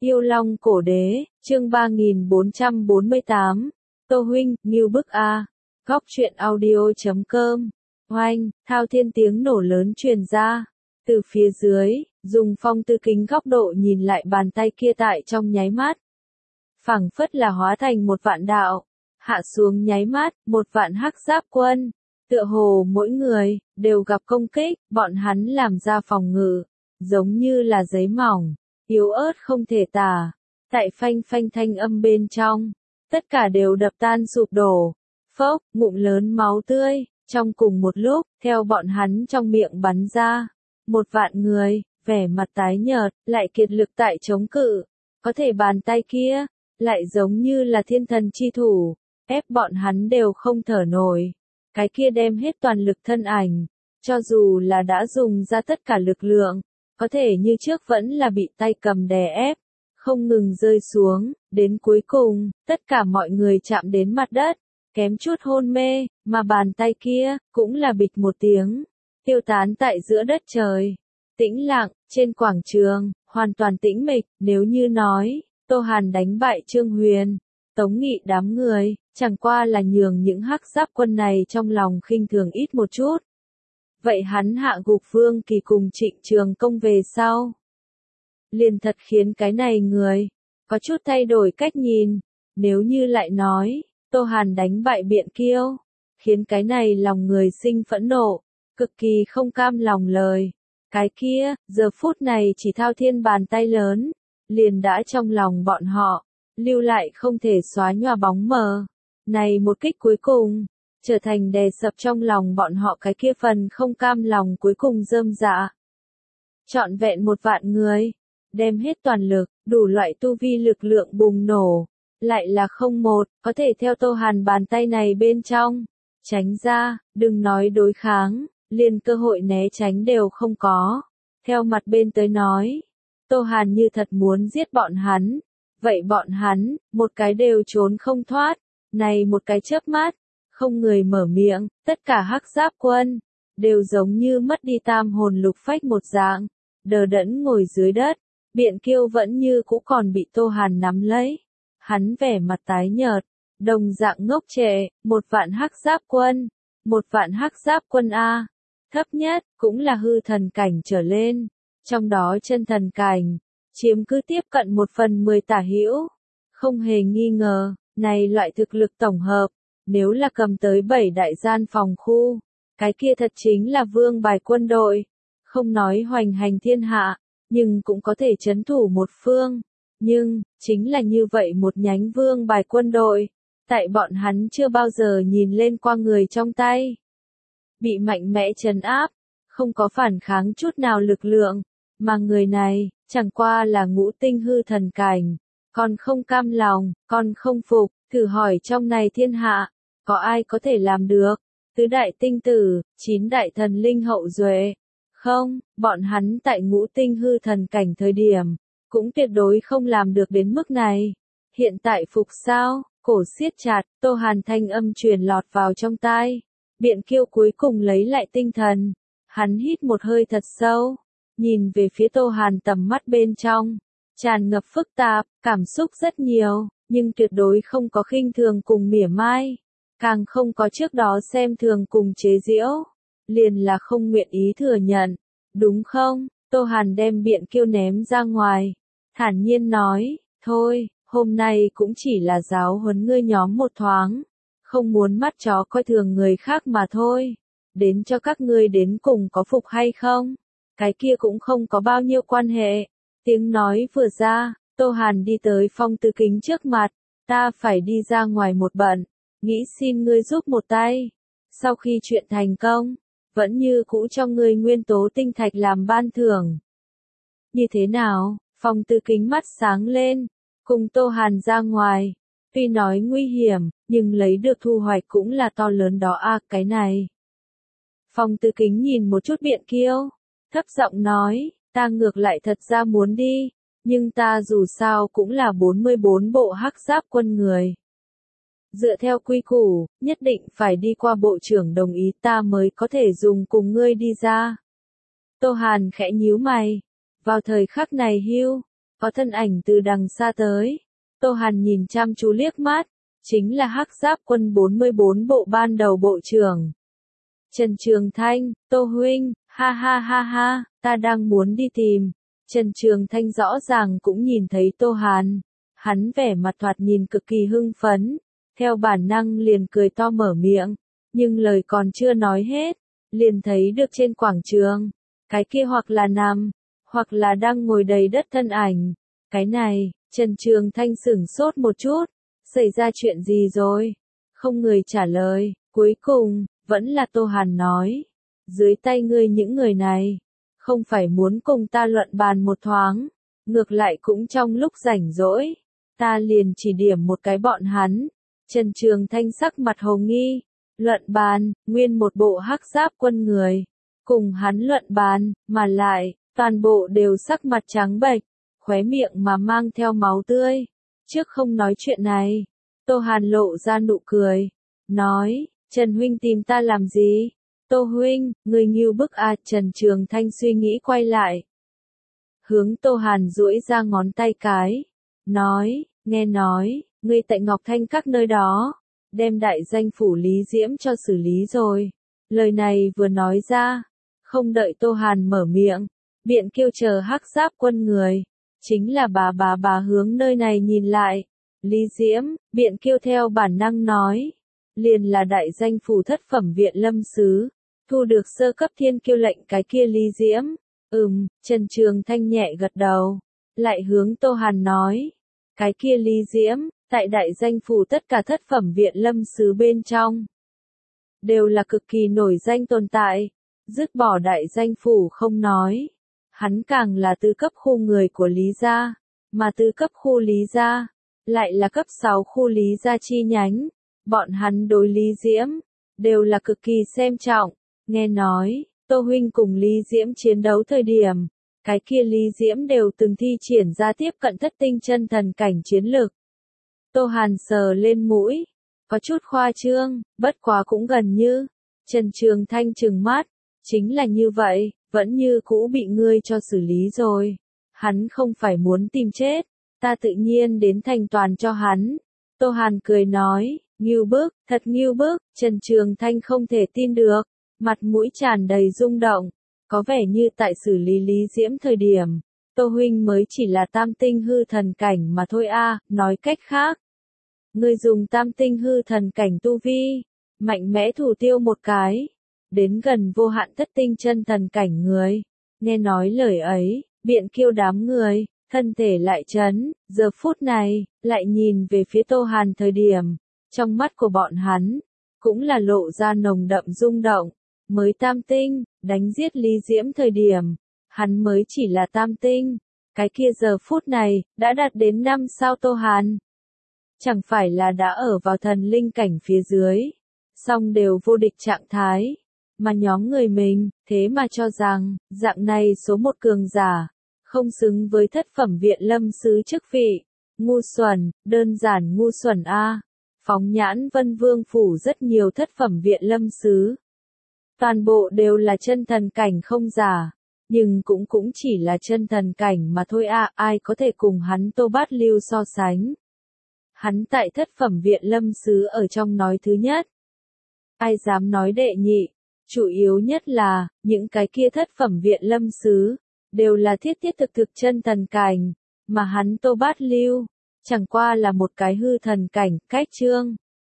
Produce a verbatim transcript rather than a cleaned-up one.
Yêu Long Cổ Đế, chương ba nghìn bốn trăm bốn mươi tám. Tô huynh, Ngưu bức a. Góc truyện audio chấm com. Oanh, thao thiên tiếng nổ lớn truyền ra. Từ phía dưới, dùng Phong Tư Kính góc độ nhìn lại bàn tay kia tại trong nháy mắt. Phảng phất là hóa thành một vạn đạo. Hạ xuống nháy mắt, một vạn hắc giáp quân. Tựa hồ mỗi người, đều gặp công kích, bọn hắn làm ra phòng ngự. Giống như là giấy mỏng. Yếu ớt không thể tả, tại phanh phanh thanh âm bên trong, tất cả đều đập tan sụp đổ, phốc, ngụm lớn máu tươi, trong cùng một lúc, theo bọn hắn trong miệng bắn ra, một vạn người, vẻ mặt tái nhợt, lại kiệt lực tại chống cự, có thể bàn tay kia, lại giống như là thiên thần chi thủ, ép bọn hắn đều không thở nổi, cái kia đem hết toàn lực thân ảnh, cho dù là đã dùng ra tất cả lực lượng. Có thể như trước vẫn là bị tay cầm đè ép, không ngừng rơi xuống, đến cuối cùng, tất cả mọi người chạm đến mặt đất, kém chút hôn mê, mà bàn tay kia, cũng là bịch một tiếng, tiêu tán tại giữa đất trời. Tĩnh lặng, trên quảng trường, hoàn toàn tĩnh mịch, nếu như nói, Tô Hàn đánh bại Trương Huyền, Tống Nghị đám người, chẳng qua là nhường những hắc giáp quân này trong lòng khinh thường ít một chút. Vậy hắn hạ gục Vương Kỳ cùng Trịnh Trường Công về sau. Liền thật khiến cái này người, có chút thay đổi cách nhìn, nếu như lại nói, Tô Hàn đánh bại Biện Kiêu, khiến cái này lòng người sinh phẫn nộ, cực kỳ không cam lòng lời. Cái kia, giờ phút này chỉ thao thiên bàn tay lớn, liền đã trong lòng bọn họ, lưu lại không thể xóa nhòa bóng mờ. Này một kích cuối cùng. Trở thành đè sập trong lòng bọn họ cái kia phần không cam lòng cuối cùng rơm rạ. Trọn vẹn một vạn người, đem hết toàn lực, đủ loại tu vi lực lượng bùng nổ, lại là không một, có thể theo Tô Hàn bàn tay này bên trong, tránh ra, đừng nói đối kháng, liền cơ hội né tránh đều không có. Theo mặt bên tới nói, Tô Hàn như thật muốn giết bọn hắn, vậy bọn hắn, một cái đều trốn không thoát, này một cái chớp mắt. Không người mở miệng, tất cả hắc giáp quân, đều giống như mất đi tam hồn lục phách một dạng, đờ đẫn ngồi dưới đất, Biện Kiêu vẫn như cũ còn bị Tô Hàn nắm lấy. Hắn vẻ mặt tái nhợt, đồng dạng ngốc trệ, một vạn hắc giáp quân, một vạn hắc giáp quân A, thấp nhất, cũng là hư thần cảnh trở lên, trong đó chân thần cảnh, chiếm cứ tiếp cận một phần mười tả hữu, không hề nghi ngờ, này loại thực lực tổng hợp. Nếu là cầm tới bảy đại gian phòng khu, cái kia thật chính là vương bài quân đội, không nói hoành hành thiên hạ, nhưng cũng có thể trấn thủ một phương, nhưng, chính là như vậy một nhánh vương bài quân đội, tại bọn hắn chưa bao giờ nhìn lên qua người trong tay. Bị mạnh mẽ trấn áp, không có phản kháng chút nào lực lượng, mà người này, chẳng qua là ngũ tinh hư thần cảnh, còn không cam lòng, còn không phục, thử hỏi trong này thiên hạ. Có ai có thể làm được? Tứ đại tinh tử, chín đại thần linh hậu duệ. Không, bọn hắn tại ngũ tinh hư thần cảnh thời điểm, cũng tuyệt đối không làm được đến mức này. Hiện tại phục sao, cổ siết chặt, Tô Hàn thanh âm truyền lọt vào trong tai. Biện Kiêu cuối cùng lấy lại tinh thần. Hắn hít một hơi thật sâu, nhìn về phía Tô Hàn tầm mắt bên trong. Tràn ngập phức tạp, cảm xúc rất nhiều, nhưng tuyệt đối không có khinh thường cùng mỉa mai. Càng không có trước đó xem thường cùng chế giễu, liền là không nguyện ý thừa nhận, đúng không? Tô Hàn đem Biện Kiêu ném ra ngoài, thản nhiên nói, thôi, hôm nay cũng chỉ là giáo huấn ngươi nhóm một thoáng, không muốn mắt chó coi thường người khác mà thôi, đến cho các ngươi đến cùng có phục hay không, cái kia cũng không có bao nhiêu quan hệ. Tiếng nói vừa ra, Tô Hàn đi tới Phong Tư Kính trước mặt, ta phải đi ra ngoài một bận. Nghĩ xin ngươi giúp một tay. Sau khi chuyện thành công, vẫn như cũ cho ngươi nguyên tố tinh thạch làm ban thưởng. Như thế nào? Phong Tư Kính mắt sáng lên, cùng Tô Hàn ra ngoài. Tuy nói nguy hiểm, nhưng lấy được thu hoạch cũng là to lớn đó a, à, cái này. Phong Tư Kính nhìn một chút Biện Kiêu, thấp giọng nói, ta ngược lại thật ra muốn đi, nhưng ta dù sao cũng là bốn mươi bốn bộ hắc giáp quân người. Dựa theo quy củ, nhất định phải đi qua bộ trưởng đồng ý ta mới có thể dùng cùng ngươi đi ra. Tô Hàn khẽ nhíu mày. Vào thời khắc này hưu, có thân ảnh từ đằng xa tới. Tô Hàn nhìn chăm chú liếc mắt, chính là Hắc Giáp quân bốn mươi bốn bộ ban đầu bộ trưởng. Trần Trường Thanh, Tô huynh, ha ha ha ha, ta đang muốn đi tìm. Trần Trường Thanh rõ ràng cũng nhìn thấy Tô Hàn. Hắn vẻ mặt thoạt nhìn cực kỳ hưng phấn, theo bản năng liền cười to mở miệng, nhưng lời còn chưa nói hết, liền thấy được trên quảng trường, cái kia hoặc là nằm, hoặc là đang ngồi đầy đất thân ảnh. Cái này, Trần Trường Thanh sửng sốt một chút, xảy ra chuyện gì rồi? Không người trả lời, cuối cùng, vẫn là Tô Hàn nói, dưới tay ngươi những người này, không phải muốn cùng ta luận bàn một thoáng, ngược lại cũng trong lúc rảnh rỗi, ta liền chỉ điểm một cái bọn hắn. Trần Trường Thanh sắc mặt hồ nghi, luận bàn, nguyên một bộ hắc giáp quân người, cùng hắn luận bàn, mà lại, toàn bộ đều sắc mặt trắng bệch, khóe miệng mà mang theo máu tươi. Trước không nói chuyện này, Tô Hàn lộ ra nụ cười, nói, Trần huynh tìm ta làm gì? Tô huynh, người nghiêu bức à? Trần Trường Thanh suy nghĩ quay lại, hướng Tô Hàn duỗi ra ngón tay cái, nói, nghe nói, ngươi tại Ngọc Thanh các nơi đó, đem đại danh phủ Lý Diễm cho xử lý rồi. Lời này vừa nói ra, không đợi Tô Hàn mở miệng, Biện Kiêu chờ hắc giáp quân người, chính là bà bà bà hướng nơi này nhìn lại. Lý Diễm, Biện Kiêu theo bản năng nói, liền là đại danh phủ thất phẩm viện lâm sứ, thu được sơ cấp thiên kiêu lệnh cái kia Lý Diễm. Ừm, Trần Trường Thanh nhẹ gật đầu, lại hướng Tô Hàn nói, cái kia Lý Diễm, tại đại danh phủ tất cả thất phẩm viện lâm sứ bên trong, đều là cực kỳ nổi danh tồn tại, dứt bỏ đại danh phủ không nói, hắn càng là tứ cấp khu người của Lý gia, mà tứ cấp khu Lý gia, lại là cấp sáu khu Lý gia chi nhánh, bọn hắn đối Lý Diễm, đều là cực kỳ xem trọng, nghe nói, Tô huynh cùng Lý Diễm chiến đấu thời điểm, cái kia Lý Diễm đều từng thi triển ra tiếp cận thất tinh chân thần cảnh chiến lực. Tô Hàn sờ lên mũi, có chút khoa trương, bất quá cũng gần như. Trần Trường Thanh trừng mắt, chính là như vậy, vẫn như cũ bị ngươi cho xử lý rồi. Hắn không phải muốn tìm chết, ta tự nhiên đến thành toàn cho hắn. Tô Hàn cười nói, nghiêu bức, thật nghiêu bức. Trần Trường Thanh không thể tin được, mặt mũi tràn đầy rung động, có vẻ như tại xử lý Lý Diễm thời điểm, Tô huynh mới chỉ là tam tinh hư thần cảnh mà thôi a. À, nói cách khác, ngươi dùng tam tinh hư thần cảnh tu vi, mạnh mẽ thủ tiêu một cái, đến gần vô hạn thất tinh chân thần cảnh người. Nghe nói lời ấy, Biện Kiêu đám người, thân thể lại chấn, giờ phút này, lại nhìn về phía Tô Hàn thời điểm, trong mắt của bọn hắn, cũng là lộ ra nồng đậm rung động, mới tam tinh, đánh giết Lý Diễm thời điểm, hắn mới chỉ là tam tinh, cái kia giờ phút này, đã đạt đến năm sao Tô Hàn. Chẳng phải là đã ở vào thần linh cảnh phía dưới, song đều vô địch trạng thái, mà nhóm người mình, thế mà cho rằng, dạng này số một cường giả, không xứng với thất phẩm viện lâm sứ chức vị, ngu xuẩn, đơn giản ngu xuẩn a. Phóng nhãn Vân Vương phủ rất nhiều thất phẩm viện lâm sứ, toàn bộ đều là chân thần cảnh không giả, nhưng cũng cũng chỉ là chân thần cảnh mà thôi a, ai có thể cùng hắn Tô Bát Lưu so sánh. Hắn tại thất phẩm viện lâm sứ ở trong nói thứ nhất, ai dám nói đệ nhị, chủ yếu nhất là, những cái kia thất phẩm viện lâm sứ, đều là thiết thiết thực thực chân thần cảnh, mà hắn Tô Bát Lưu, chẳng qua là một cái hư thần cảnh, cách trương.